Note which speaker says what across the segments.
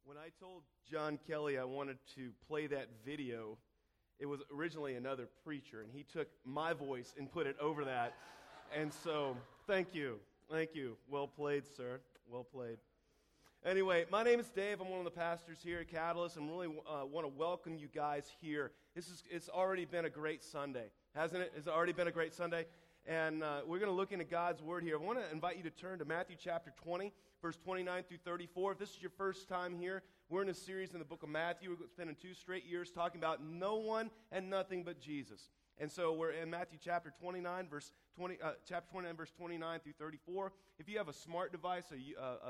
Speaker 1: When I told John Kelly I wanted to play that video, it was originally another preacher, and he took my voice and put it over that. And so, thank you. Thank you. Well played, sir. Well played. Anyway, my name is Dave. I'm one of the pastors here at Catalyst. and really want to welcome you guys here. It's already been a great Sunday, hasn't it? It's already been a great Sunday. And we're going to look into God's Word here. I want to invite you to turn to Matthew chapter 20, verse 29 through 34. If this is your first time here, we're in a series in the book of Matthew. We're spending 2 straight years talking about no one and nothing but Jesus. And so we're in Matthew chapter 29, verse 29 through 34. If you have a smart device, a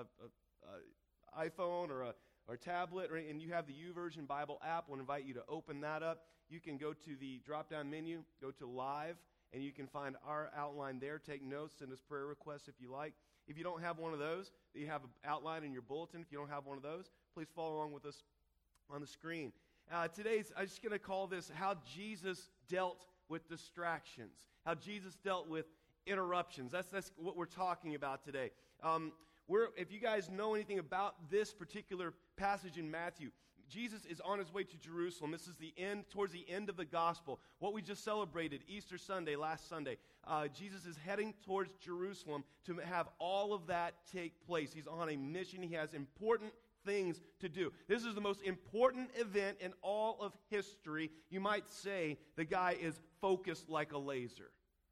Speaker 1: iPhone or a tablet, and you have the YouVersion Bible app, I want to invite you to open that up. You can go to the drop-down menu, go to Live, and you can find our outline there. Take notes, send us prayer requests if you like. If you don't have one of those, you have an outline in your bulletin. If you don't have one of those, please follow along with us on the screen. I'm just going to call this How Jesus Dealt with Distractions. How Jesus dealt with interruptions. That's what we're talking about today. If you guys know anything about this particular passage in Matthew, Jesus is on his way to Jerusalem. This is towards the end of the gospel. What we just celebrated, Easter Sunday, last Sunday. Jesus is heading towards Jerusalem to have all of that take place. He's on a mission. He has important things to do. This is the most important event in all of history. You might say the guy is focused like a laser.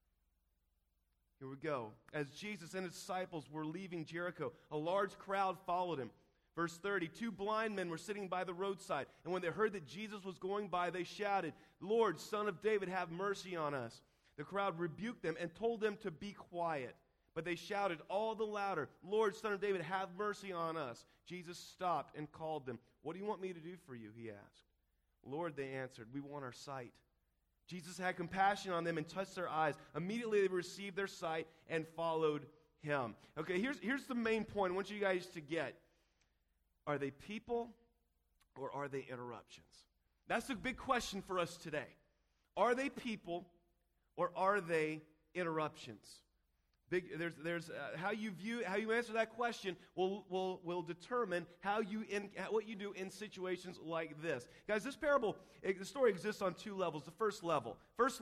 Speaker 1: Here we go. As Jesus and his disciples were leaving Jericho, a large crowd followed him. Verse 30, 2 blind men were sitting by the roadside, and when they heard that Jesus was going by, they shouted, "Lord, Son of David, have mercy on us." The crowd rebuked them and told them to be quiet. But they shouted all the louder, "Lord, Son of David, have mercy on us." Jesus stopped and called them. "What do you want me to do for you?" he asked. "Lord," they answered, "we want our sight." Jesus had compassion on them and touched their eyes. Immediately they received their sight and followed him. Okay, here's the main point I want you guys to get. Are they people or are they interruptions? That's a big question for us today. Are they people or are they interruptions? There's how you answer that question will determine what you do in situations like this. Guys, this parable, the story exists on 2 levels. The first level,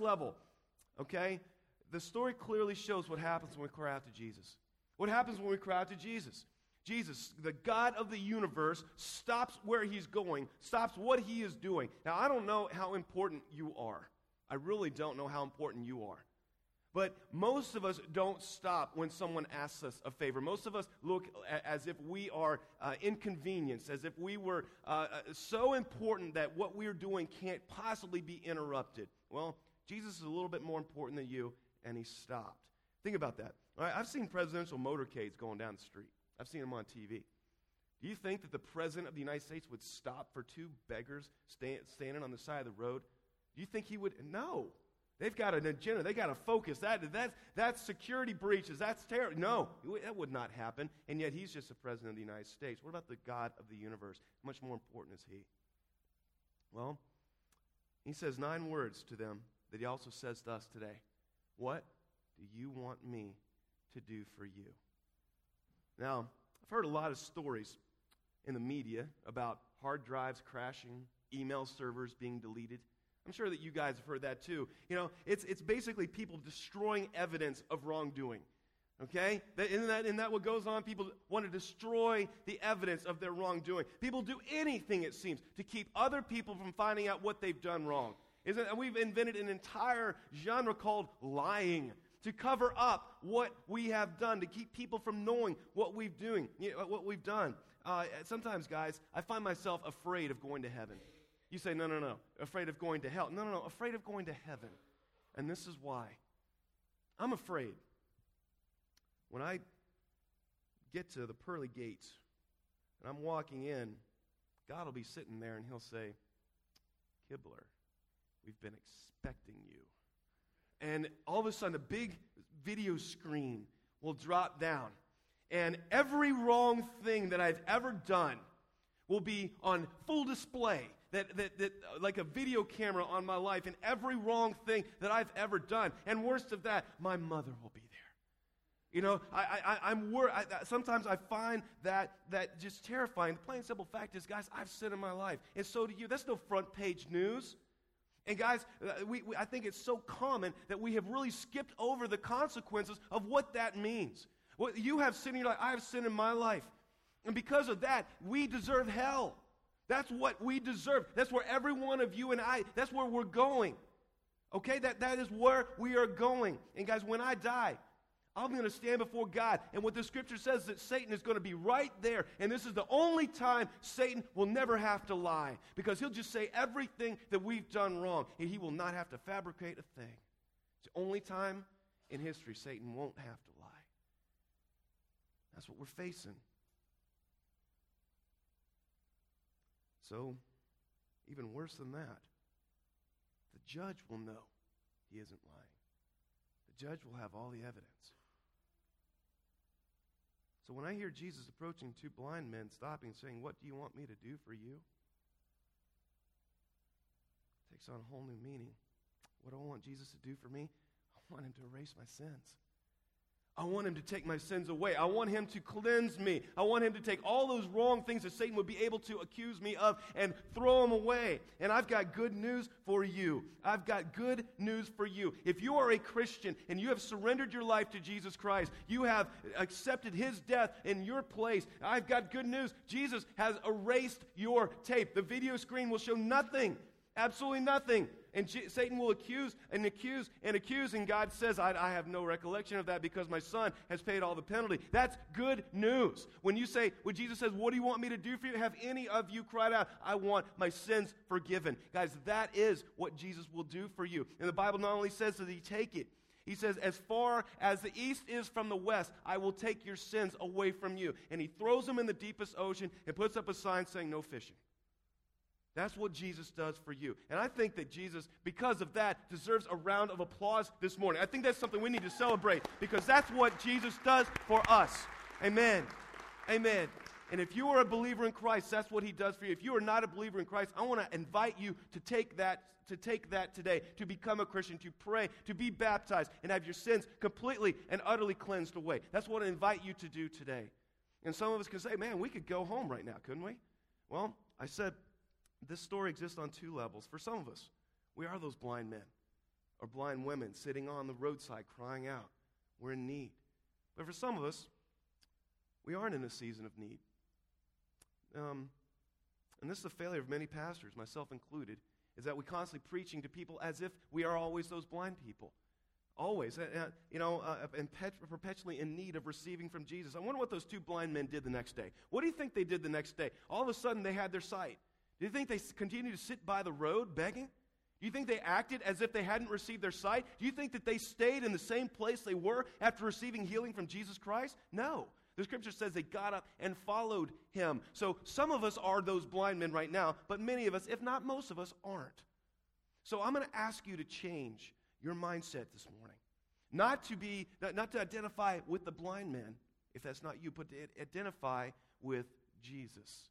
Speaker 1: okay, the story clearly shows what happens when we cry out to Jesus. What happens when we cry out to Jesus? Jesus, the God of the universe, stops where he's going, stops what he is doing. Now, I don't know how important you are. I really don't know how important you are. But most of us don't stop when someone asks us a favor. Most of us look as if we are inconvenienced, as if we were so important that what we're doing can't possibly be interrupted. Well, Jesus is a little bit more important than you, and he stopped. Think about that. All right, I've seen presidential motorcades going down the street. I've seen them on TV. Do you think that the President of the United States would stop for 2 beggars standing on the side of the road? Do you think he would? No. They've got an agenda. They've got a focus. That's security breaches. That's terror. No, that would not happen. And yet he's just the President of the United States. What about the God of the universe? How much more important is he? Well, he says 9 words to them that he also says to us today. What do you want me to do for you? Now, I've heard a lot of stories in the media about hard drives crashing, email servers being deleted. I'm sure that you guys have heard that too. You know, it's basically people destroying evidence of wrongdoing. Okay? Isn't that what goes on? People want to destroy the evidence of their wrongdoing. People do anything, it seems, to keep other people from finding out what they've done wrong. We've invented an entire genre called lying, to cover up what we have done, to keep people from knowing what we've done. Sometimes, guys, I find myself afraid of going to heaven. You say, no, afraid of going to hell. No, afraid of going to heaven. And this is why. I'm afraid. When I get to the pearly gates and I'm walking in, God will be sitting there and he'll say, "Kibler, we've been expecting you." And all of a sudden, a big video screen will drop down. And every wrong thing that I've ever done will be on full display. That like a video camera on my life, and every wrong thing that I've ever done. And worst of that, my mother will be there. You know, I'm worried. Sometimes I find that just terrifying. The plain simple fact is, guys, I've sinned in my life, and so do you. That's no front page news. And guys, I think it's so common that we have really skipped over the consequences of what that means. Well, you have sin in your life. I have sin in my life, and because of that, we deserve hell. That's what we deserve. That's where every one of you and I. That's where we're going. Okay, that is where we are going. And guys, when I die, I'm going to stand before God, and what the Scripture says is that Satan is going to be right there, and this is the only time Satan will never have to lie, because he'll just say everything that we've done wrong, and he will not have to fabricate a thing. It's the only time in history Satan won't have to lie. That's what we're facing. So, even worse than that, the judge will know he isn't lying. The judge will have all the evidence. So when I hear Jesus approaching two blind men, stopping, saying, "What do you want me to do for you?" It takes on a whole new meaning. What do I want Jesus to do for me? I want him to erase my sins. I want him to take my sins away. I want him to cleanse me. I want him to take all those wrong things that Satan would be able to accuse me of and throw them away. And I've got good news for you. I've got good news for you. If you are a Christian and you have surrendered your life to Jesus Christ, you have accepted his death in your place, I've got good news. Jesus has erased your tape. The video screen will show nothing. Absolutely nothing. And Satan will accuse and accuse and accuse, and God says, I have no recollection of that because my son has paid all the penalty. That's good news. When Jesus says, "What do you want me to do for you?" Have any of you cried out, "I want my sins forgiven"? Guys, that is what Jesus will do for you. And the Bible not only says that he take it, he says, "As far as the east is from the west, I will take your sins away from you." And he throws them in the deepest ocean and puts up a sign saying, "No fishing." That's what Jesus does for you. And I think that Jesus, because of that, deserves a round of applause this morning. I think that's something we need to celebrate, because that's what Jesus does for us. Amen. Amen. And if you are a believer in Christ, that's what he does for you. If you are not a believer in Christ, I want to invite you to take that today, to become a Christian, to pray, to be baptized, and have your sins completely and utterly cleansed away. That's what I invite you to do today. And some of us can say, "Man, we could go home right now, couldn't we?" Well, I said, this story exists on two levels. For some of us, we are those blind men or blind women sitting on the roadside crying out. We're in need. But for some of us, we aren't in a season of need. And this is the failure of many pastors, myself included, is that we're constantly preaching to people as if we are always those blind people. Always, and perpetually in need of receiving from Jesus. I wonder what those two blind men did the next day. What do you think they did the next day? All of a sudden, they had their sight. Do you think they continued to sit by the road begging? Do you think they acted as if they hadn't received their sight? Do you think that they stayed in the same place they were after receiving healing from Jesus Christ? No. The Scripture says they got up and followed him. So some of us are those blind men right now, but many of us, if not most of us, aren't. So I'm going to ask you to change your mindset this morning. Not to identify with the blind men, if that's not you, but to identify with Jesus.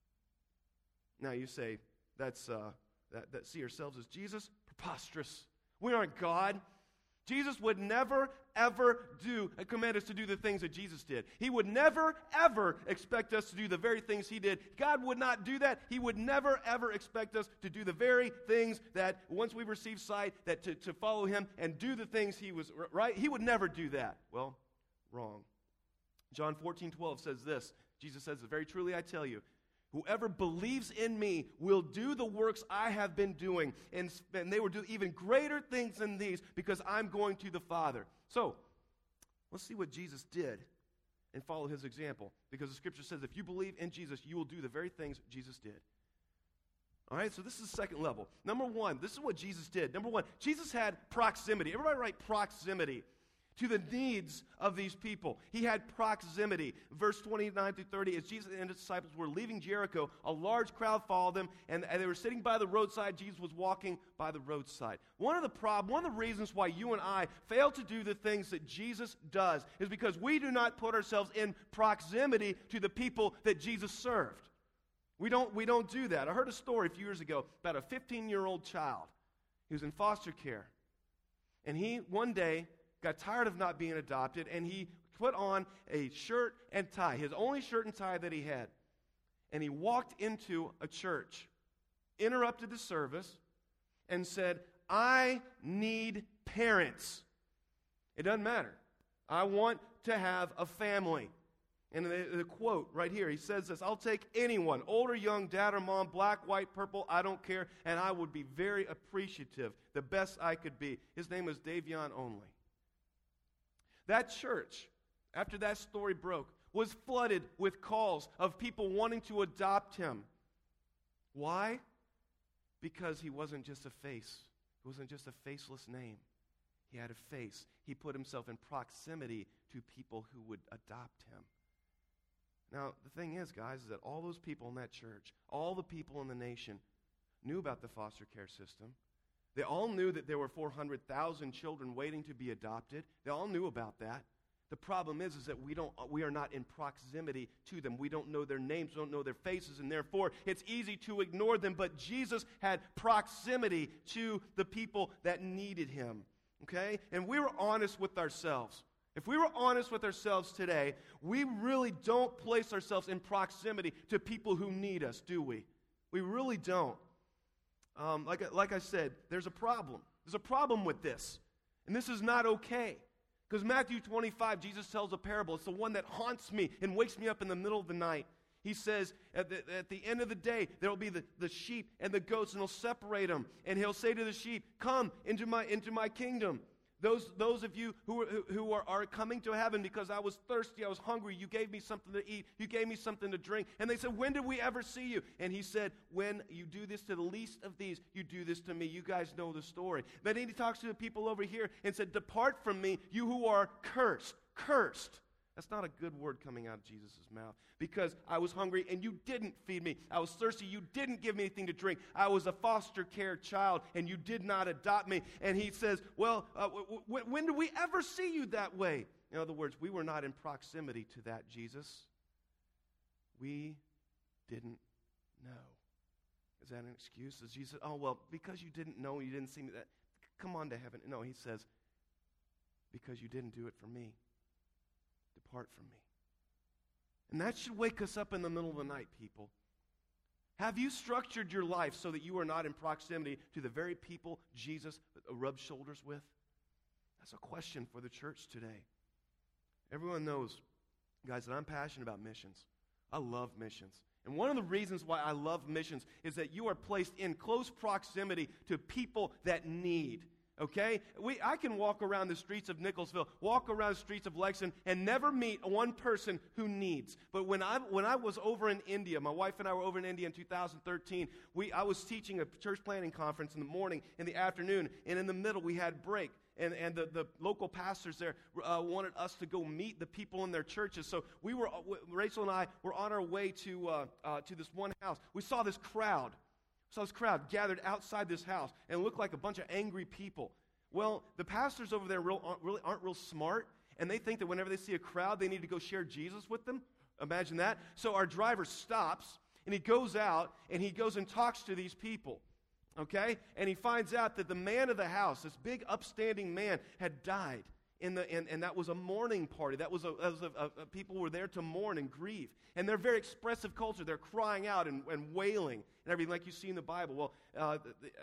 Speaker 1: Now you say, that see ourselves as Jesus? Preposterous. We aren't God. Jesus would never, ever command us to do the things that Jesus did. He would never, ever expect us to do the very things he did. God would not do that. He would never, ever expect us to do the very things that once we receive sight, that to follow him and do the things he was, right? He would never do that. Well, wrong. John 14:12 says this. Jesus says, "Very truly I tell you, whoever believes in me will do the works I have been doing, and they will do even greater things than these, because I'm going to the Father." So, let's see what Jesus did and follow his example, because the Scripture says if you believe in Jesus, you will do the very things Jesus did. All right, so this is the second level. Number one, this is what Jesus did. Number one, Jesus had proximity. Everybody write proximity. To the needs of these people. He had proximity. Verse 29 through 30, as Jesus and his disciples were leaving Jericho, a large crowd followed them, and they were sitting by the roadside. Jesus was walking by the roadside. One of the reasons why you and I fail to do the things that Jesus does is because we do not put ourselves in proximity to the people that Jesus served. We don't do that. I heard a story a few years ago about a 15-year-old child. He was in foster care. And he, one day, got tired of not being adopted, and he put on a shirt and tie, his only shirt and tie that he had. And he walked into a church, interrupted the service, and said, I need parents. It doesn't matter. I want to have a family. And the quote right here, he says this, I'll take anyone, old or young, dad or mom, black, white, purple, I don't care, and I would be very appreciative, the best I could be. His name was Davion Only. That church, after that story broke, was flooded with calls of people wanting to adopt him. Why? Because he wasn't just a face. He wasn't just a faceless name. He had a face. He put himself in proximity to people who would adopt him. Now, the thing is, guys, is that all those people in that church, all the people in the nation, knew about the foster care system. They all knew that there were 400,000 children waiting to be adopted. They all knew about that. The problem is that we are not in proximity to them. We don't know their names, we don't know their faces, and therefore it's easy to ignore them. But Jesus had proximity to the people that needed him. Okay? And we were honest with ourselves. If we were honest with ourselves today, we really don't place ourselves in proximity to people who need us, do we? We really don't. Like I said, there's a problem. There's a problem with this. And this is not okay. Because Matthew 25, Jesus tells a parable. It's the one that haunts me and wakes me up in the middle of the night. He says, at the end of the day, there will be the sheep and the goats, and he'll separate them. And he'll say to the sheep, come into my kingdom. Those of you who are coming to heaven because I was thirsty, I was hungry, you gave me something to eat, you gave me something to drink. And they said, when did we ever see you? And he said, when you do this to the least of these, you do this to me. You guys know the story. But then he talks to the people over here and said, depart from me, you who are cursed. Cursed. That's not a good word coming out of Jesus' mouth. Because I was hungry and you didn't feed me. I was thirsty, you didn't give me anything to drink. I was a foster care child and you did not adopt me. And he says, well, when did we ever see you that way? In other words, we were not in proximity to that, Jesus. We didn't know. Is that an excuse? Does Jesus say, oh, well, because you didn't know, you didn't see me, that, come on to heaven. No, he says, because you didn't do it for me. Depart from me. And that should wake us up in the middle of the night, people. Have you structured your life so that you are not in proximity to the very people Jesus rubs shoulders with? That's a question for the church today. Everyone knows, guys, that I'm passionate about missions. I love missions. And one of the reasons why I love missions is that you are placed in close proximity to people that need. Okay? I can walk around the streets of Nicholsville, walk around the streets of Lexington, and never meet one person who needs. But when I was over in India, my wife and I were over in India in 2013, I was teaching a church planting conference in the morning, in the afternoon, and in the middle we had break. And the local pastors there wanted us to go meet the people in their churches. So Rachel and I were on our way to this one house. We saw this crowd. So this crowd gathered outside this house and looked like a bunch of angry people. Well, the pastors over there really aren't real smart, and they think that whenever they see a crowd, they need to go share Jesus with them. Imagine that. So our driver stops, and he goes out, and he goes and talks to these people. Okay? And he finds out that the man of the house, this big upstanding man, had died. And that was a mourning party. That was people were there to mourn and grieve. And they're a very expressive culture. They're crying out and wailing and everything like you see in the Bible. Well,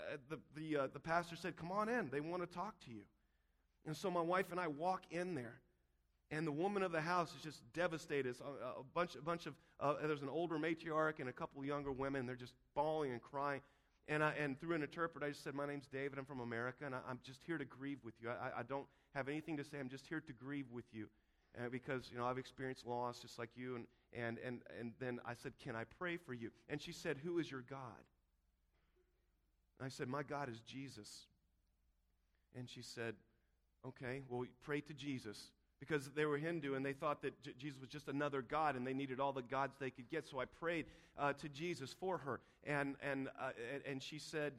Speaker 1: the pastor said, come on in. They want to talk to you. And so my wife and I walk in there. And the woman of the house is just devastated. It's a bunch of there's an older matriarch and a couple of younger women. They're just bawling and crying. And through an interpreter, I just said, my name's David. I'm from America, and I'm just here to grieve with you. I don't have anything to say. I'm just here to grieve with you because, I've experienced loss just like you. And then I said, can I pray for you? And she said, who is your God? And I said, my God is Jesus. And she said, okay, well, pray to Jesus. Because they were Hindu and they thought that Jesus was just another God and they needed all the gods they could get. So I prayed to Jesus for her. And she said,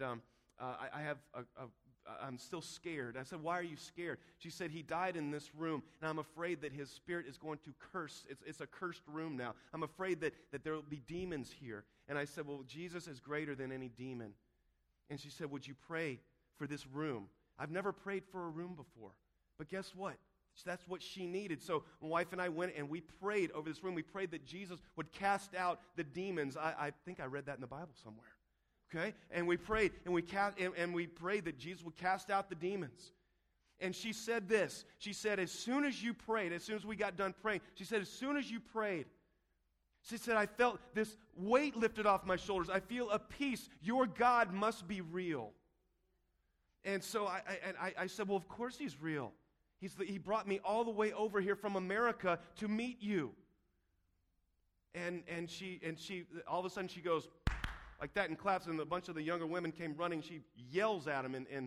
Speaker 1: I'm still scared. I said, why are you scared? She said, he died in this room and I'm afraid that his spirit is going to curse. It's a cursed room now. I'm afraid that there will be demons here. And I said, well, Jesus is greater than any demon. And she said, would you pray for this room? I've never prayed for a room before. But guess what? That's what she needed. So my wife and I went and we prayed over this room. We prayed that Jesus would cast out the demons. I think I read that in the Bible somewhere. Okay? And we prayed, and we prayed that Jesus would cast out the demons. And she said this. She said, as soon as you prayed, as soon as we got done praying, she said, as soon as you prayed, she said, I felt this weight lifted off my shoulders. I feel a peace. Your God must be real. And so I said, well, of course He's real. He brought me all the way over here from America to meet you. And she all of a sudden she goes like that and claps, and a bunch of the younger women came running. She yells at him, and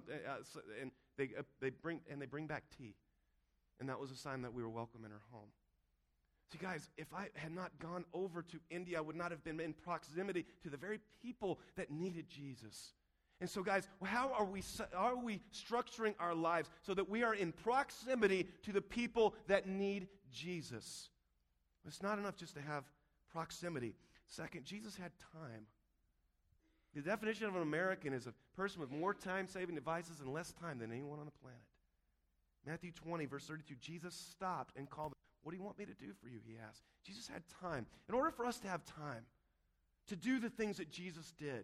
Speaker 1: they bring back tea, and that was a sign that we were welcome in her home. See, guys, if I had not gone over to India, I would not have been in proximity to the very people that needed Jesus. And so, guys, how are we structuring our lives so that we are in proximity to the people that need Jesus? It's not enough just to have proximity. Second, Jesus had time. The definition of an American is a person with more time-saving devices and less time than anyone on the planet. Matthew 20, verse 32, Jesus stopped and called them. What do you want me to do for you, he asked. Jesus had time. In order for us to have time to do the things that Jesus did,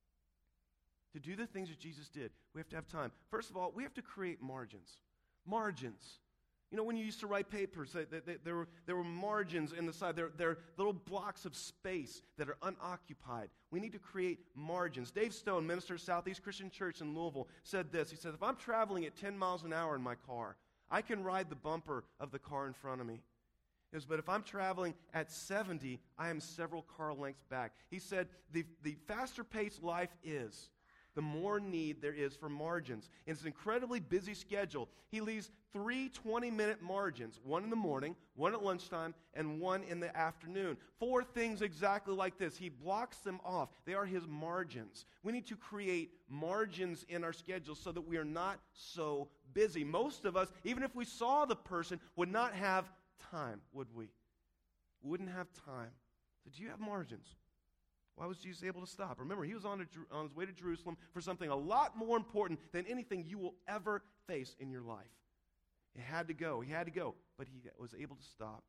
Speaker 1: we have to have time. First of all, we have to create margins. Margins. You know, when you used to write papers, there were margins in the side. They're little blocks of space that are unoccupied. We need to create margins. Dave Stone, minister of Southeast Christian Church in Louisville, said this. He said, if I'm traveling at 10 miles an hour in my car, I can ride the bumper of the car in front of me. But if I'm traveling at 70, I am several car lengths back. He said, the faster paced life is, the more need there is for margins. In his incredibly busy schedule, he leaves 3 20-minute margins, one in the morning, one at lunchtime, and one in the afternoon. 4 things exactly like this. He blocks them off. They are his margins. We need to create margins in our schedule so that we are not so busy. Most of us, even if we saw the person, would not have time, would we? Wouldn't have time. So do you have margins? Why was Jesus able to stop? Remember, he was on his way to Jerusalem for something a lot more important than anything you will ever face in your life. He had to go, but he was able to stop.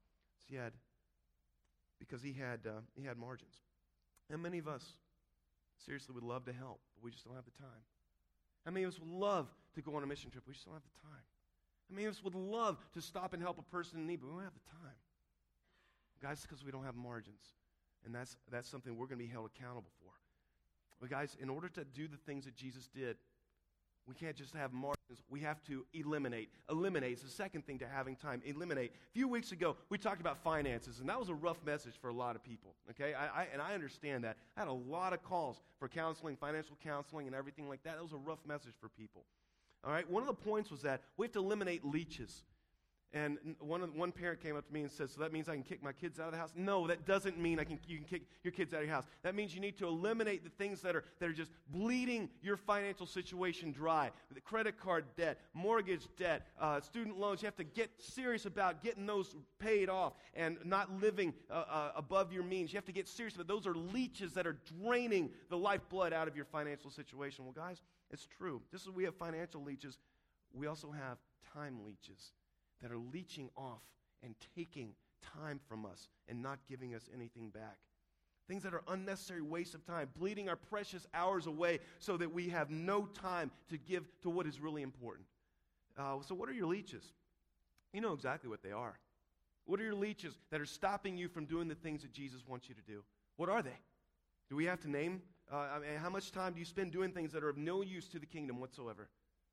Speaker 1: Because he had margins. And many of us, seriously, would love to help, but we just don't have the time. How many of us would love to go on a mission trip? We just don't have the time. How many of us would love to stop and help a person in need, but we don't have the time? Guys, it's because we don't have margins. And that's something we're going to be held accountable for. But guys, in order to do the things that Jesus did, we can't just have margins. We have to eliminate. Eliminate is the second thing to having time. Eliminate. A few weeks ago, we talked about finances, and that was a rough message for a lot of people. Okay, I understand that. I had a lot of calls for counseling, financial counseling, and everything like that. That was a rough message for people. All right, one of the points was that we have to eliminate leeches. And one parent came up to me and said, so that means I can kick my kids out of the house? No, that doesn't mean you can kick your kids out of your house. That means you need to eliminate the things that are just bleeding your financial situation dry. The credit card debt, mortgage debt, student loans. You have to get serious about getting those paid off and not living above your means. You have to get serious about those are leeches that are draining the lifeblood out of your financial situation. Well, guys, it's true. Just as we have financial leeches, we also have time leeches that are leeching off and taking time from us and not giving us anything back. Things that are unnecessary waste of time, bleeding our precious hours away so that we have no time to give to what is really important. So what are your leeches? You know exactly what they are. What are your leeches that are stopping you from doing the things that Jesus wants you to do? What are they? Do we have to name? How much time do you spend doing things that are of no use to the kingdom whatsoever?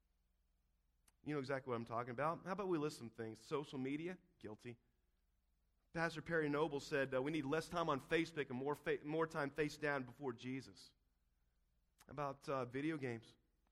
Speaker 1: You know exactly what I'm talking about. How about we list some things? Social media, guilty. Pastor Perry Noble said we need less time on Facebook and more time face down before Jesus. How about video games?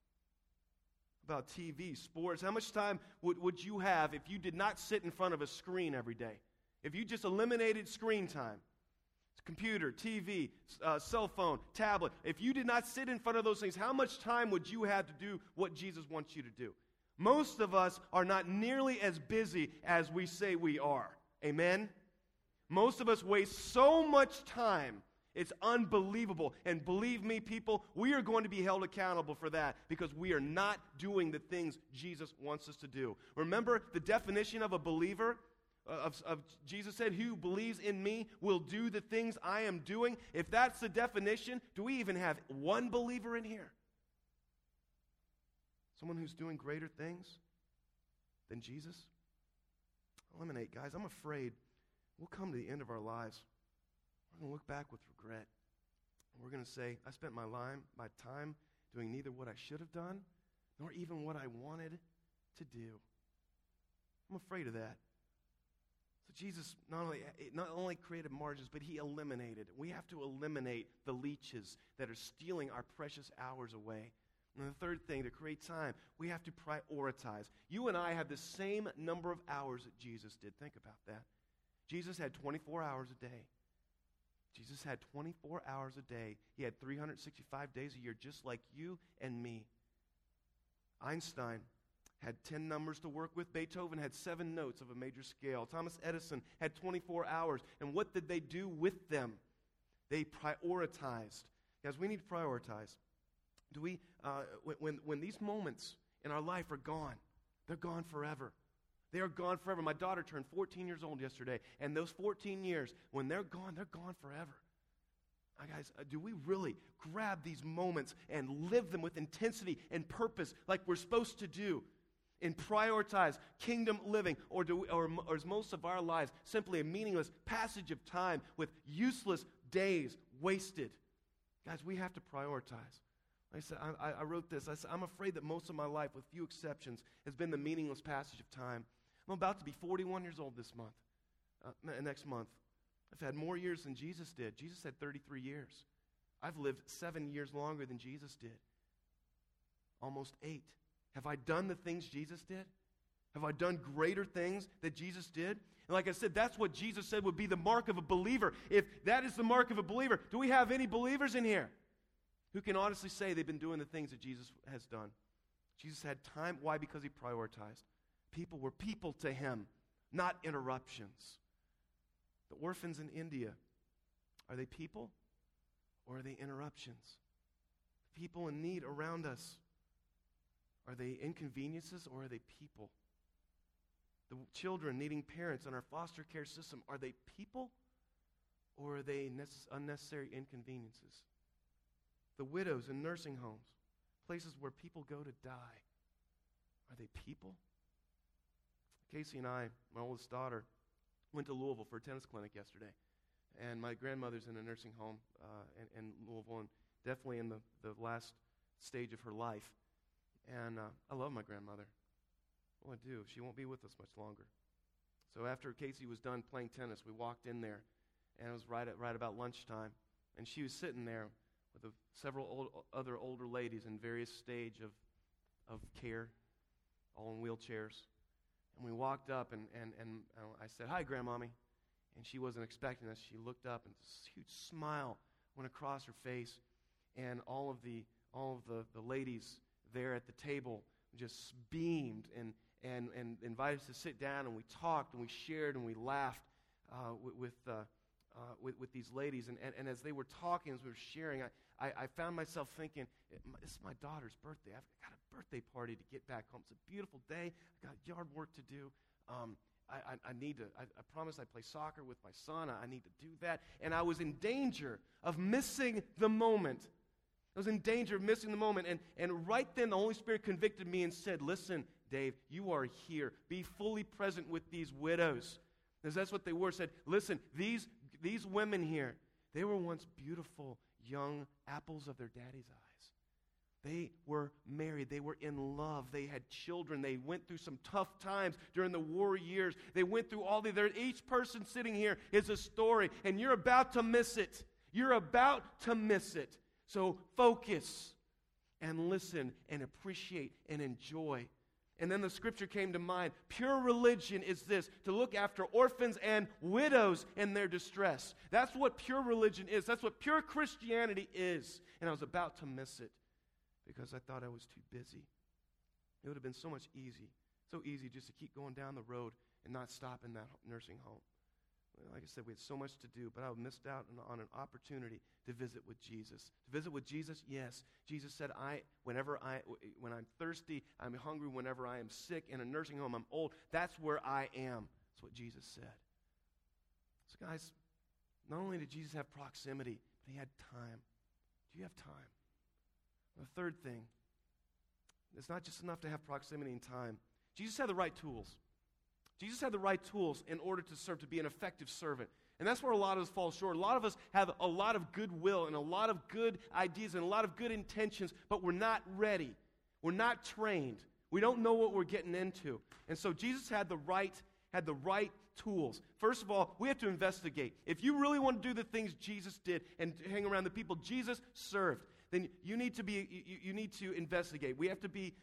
Speaker 1: How about TV, sports? How much time would you have if you did not sit in front of a screen every day? If you just eliminated screen time, computer, TV, cell phone, tablet, if you did not sit in front of those things, how much time would you have to do what Jesus wants you to do? Most of us are not nearly as busy as we say we are. Amen? Most of us waste so much time It's unbelievable. And believe me, people, we are going to be held accountable for that because we are not doing the things Jesus wants us to do. Remember the definition of a believer? Jesus said, "Who believes in me will do the things I am doing." If that's the definition, do we even have one believer in here? Someone who's doing greater things than Jesus? Eliminate, guys. I'm afraid we'll come to the end of our lives. We're going to look back with regret. We're going to say, I spent my time doing neither what I should have done nor even what I wanted to do. I'm afraid of that. So Jesus not only created margins, but he eliminated. We have to eliminate the leeches that are stealing our precious hours away. And the third thing, to create time, we have to prioritize. You and I have the same number of hours that Jesus did. Think about that. Jesus had 24 hours a day. Jesus had 24 hours a day. He had 365 days a year, just like you and me. Einstein had 10 numbers to work with. Beethoven had 7 notes of a major scale. Thomas Edison had 24 hours. And what did they do with them? They prioritized. Guys, we need to prioritize. Do we? When these moments in our life are gone, they're gone forever. They are gone forever. My daughter turned 14 years old yesterday, and those 14 years, when they're gone forever. Guys, do we really grab these moments and live them with intensity and purpose like we're supposed to do and prioritize kingdom living? Or is most of our lives simply a meaningless passage of time with useless days wasted? Guys, we have to prioritize. I said, I wrote this. I said, I'm afraid that most of my life, with few exceptions, has been the meaningless passage of time. I'm about to be 41 years old this month, next month. I've had more years than Jesus did. Jesus had 33 years. I've lived 7 years longer than Jesus did. Almost 8. Have I done the things Jesus did? Have I done greater things that Jesus did? And like I said, that's what Jesus said would be the mark of a believer. If that is the mark of a believer, do we have any believers in here who can honestly say they've been doing the things that Jesus has done? Jesus had time. Why? Because he prioritized. People were people to him, not interruptions. The orphans in India, are they people or are they interruptions? People in need around us, are they inconveniences or are they people? The children needing parents in our foster care system, are they people or are they unnecessary inconveniences? The widows in nursing homes, places where people go to die, are they people? Casey and I, my oldest daughter, went to Louisville for a tennis clinic yesterday. And my grandmother's in a nursing home in Louisville, and definitely in the last stage of her life. And I love my grandmother. Well, I do. She won't be with us much longer. So after Casey was done playing tennis, we walked in there, and it was right about lunchtime. And she was sitting there with several other older ladies in various stage of care, all in wheelchairs. And we walked up, and I said, "Hi, Grandmommy." And she wasn't expecting us. She looked up, and this huge smile went across her face. And all of the ladies there at the table just beamed and invited us to sit down. And we talked, and we shared, and we laughed with these ladies. And as they were talking, as we were sharing, I found myself thinking, this is my daughter's birthday. I've got a birthday party to get back home. It's a beautiful day. I've got yard work to do. I promised I'd play soccer with my son. I need to do that. And I was in danger of missing the moment. I was in danger of missing the moment. And right then, the Holy Spirit convicted me and said, "Listen, Dave, you are here. Be fully present with these widows." Because that's what they were. Said, "Listen, these women here, they were once beautiful, young apples of their daddy's eyes. They were married. They were in love. They had children. They went through some tough times during the war years. They went through all each person sitting here is a story, and you're about to miss it. You're about to miss it. So focus and listen and appreciate and enjoy." And then the scripture came to mind. Pure religion is this, to look after orphans and widows in their distress. That's what pure religion is. That's what pure Christianity is. And I was about to miss it because I thought I was too busy. It would have been so easy just to keep going down the road and not stop in that nursing home. Like I said, we had so much to do, but I missed out on an opportunity to visit with Jesus. To visit with Jesus, yes. Jesus said, when I'm thirsty, I'm hungry, whenever I am sick, in a nursing home, I'm old, that's where I am. That's what Jesus said. So guys, not only did Jesus have proximity, but he had time. Do you have time? The third thing, it's not just enough to have proximity and time. Jesus had the right tools. Jesus had the right tools in order to serve, to be an effective servant. And that's where a lot of us fall short. A lot of us have a lot of goodwill and a lot of good ideas and a lot of good intentions, but we're not ready. We're not trained. We don't know what we're getting into. And so Jesus had the right tools. First of all, we have to investigate. If you really want to do the things Jesus did and hang around the people Jesus served, then you need to investigate. We have to be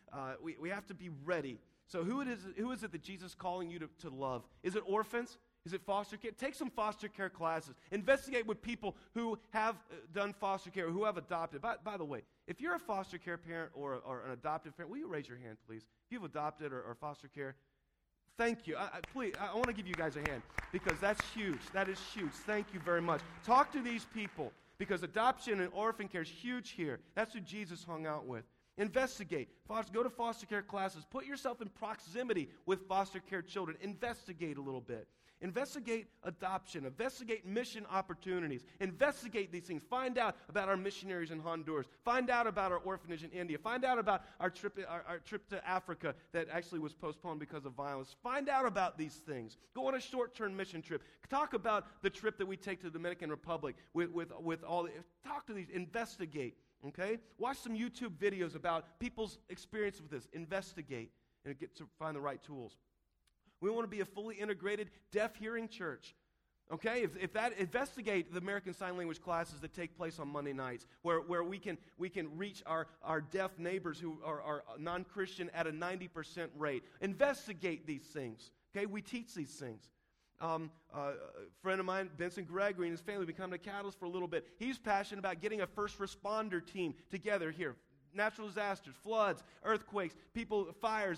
Speaker 1: ready. So who is it that Jesus is calling you to love? Is it orphans? Is it foster care? Take some foster care classes. Investigate with people who have done foster care, or who have adopted. By the way, if you're a foster care parent or an adoptive parent, will you raise your hand, please? If you've adopted or foster care, thank you. Please, I want to give you guys a hand because that's huge. That is huge. Thank you very much. Talk to these people because adoption and orphan care is huge here. That's who Jesus hung out with. Investigate. Go to foster care classes. Put yourself in proximity with foster care children. Investigate a little bit. Investigate adoption. Investigate mission opportunities. Investigate these things. Find out about our missionaries in Honduras. Find out about our orphanage in India. Find out about our trip to Africa that actually was postponed because of violence. Find out about these things. Go on a short-term mission trip. Talk about the trip that we take to the Dominican Republic with all. Talk to these. Investigate. Okay? Watch some YouTube videos about people's experience with this. Investigate and get to find the right tools. We want to be a fully integrated deaf-hearing church. Okay? Investigate the American Sign Language classes that take place on Monday nights, where we can reach our deaf neighbors who are non-Christian at a 90% rate. Investigate these things. Okay? We teach these things. A friend of mine, Benson Gregory, and his family become the catalyst for a little bit. He's passionate about getting a first responder team together here. Natural disasters, floods, earthquakes, fires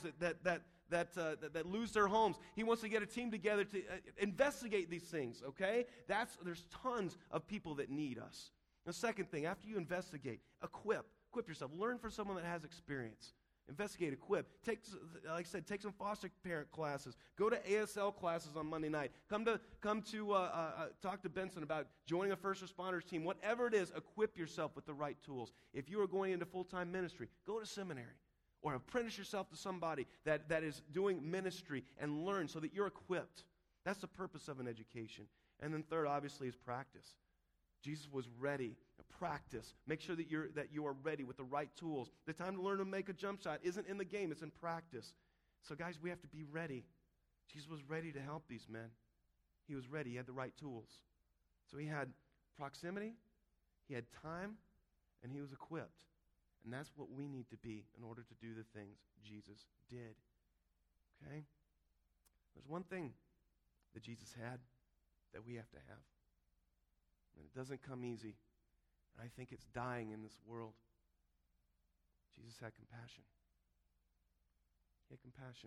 Speaker 1: that lose their homes. He wants to get a team together to investigate these things, okay? There's tons of people that need us. The second thing, after you investigate, equip yourself. Learn from someone that has experience. Investigate, equip. Like I said, take some foster parent classes. Go to ASL classes on Monday night. Come to talk to Benson about joining a first responders team. Whatever it is, equip yourself with the right tools. If you are going into full-time ministry, go to seminary or apprentice yourself to somebody that is doing ministry and learn so that you're equipped. That's the purpose of an education. And then third, obviously, is practice. Jesus was ready. Practice. Make sure that you are ready with the right tools. The time to learn to make a jump shot isn't in the game, it's in practice. So guys, we have to be ready. Jesus was ready to help these men. He was ready. He had the right tools. So he had proximity, he had time, and he was equipped. And that's what we need to be in order to do the things Jesus did. Okay? There's one thing that Jesus had that we have to have. And it doesn't come easy. And I think it's dying in this world. Jesus had compassion. He had compassion.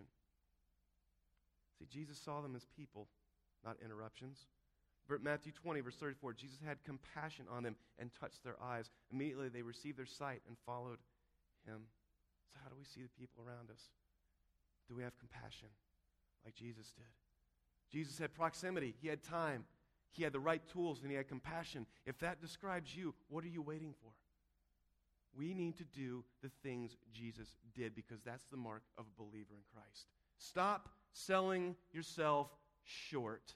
Speaker 1: See, Jesus saw them as people, not interruptions. Matthew 20, verse 34, Jesus had compassion on them and touched their eyes. Immediately they received their sight and followed him. So how do we see the people around us? Do we have compassion like Jesus did? Jesus had proximity. He had time. He had the right tools, and he had compassion. If that describes you, what are you waiting for? We need to do the things Jesus did because that's the mark of a believer in Christ. Stop selling yourself short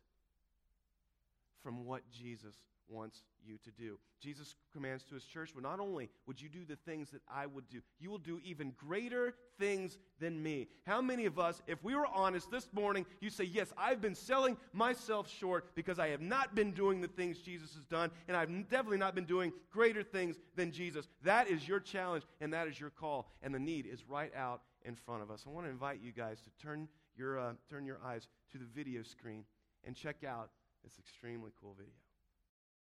Speaker 1: from what Jesus wants you to do. Jesus commands to his church, well, not only would you do the things that I would do, you will do even greater things than me. How many of us, if we were honest this morning, you say, yes, I've been selling myself short because I have not been doing the things Jesus has done, and I've definitely not been doing greater things than Jesus. That is your challenge, and that is your call, and the need is right out in front of us. I want to invite you guys to turn your eyes to the video screen and check out this extremely cool video.